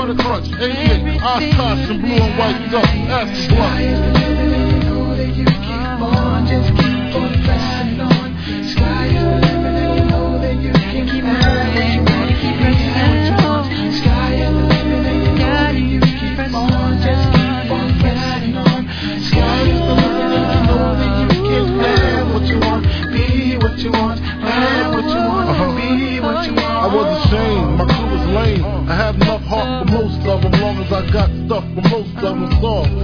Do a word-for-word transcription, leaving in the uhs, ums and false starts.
butter crunch, A K, Oshkosh, and blue and white stuff. That's the blunt. Sky is the limit and you know that you keep on, just keep on pressing on. Sky is the limit and you know that you can keep on what you want, keep pressing on. Sky is the limit and you know that you keep on, just keep on pressing on. Sky is the limit and you know that you can have what you want, be what you want, have what you want, uh-huh. be what you want. I was ashamed, my crew was lame. I have enough heart for most of them, long as I got stuff for most of them soft.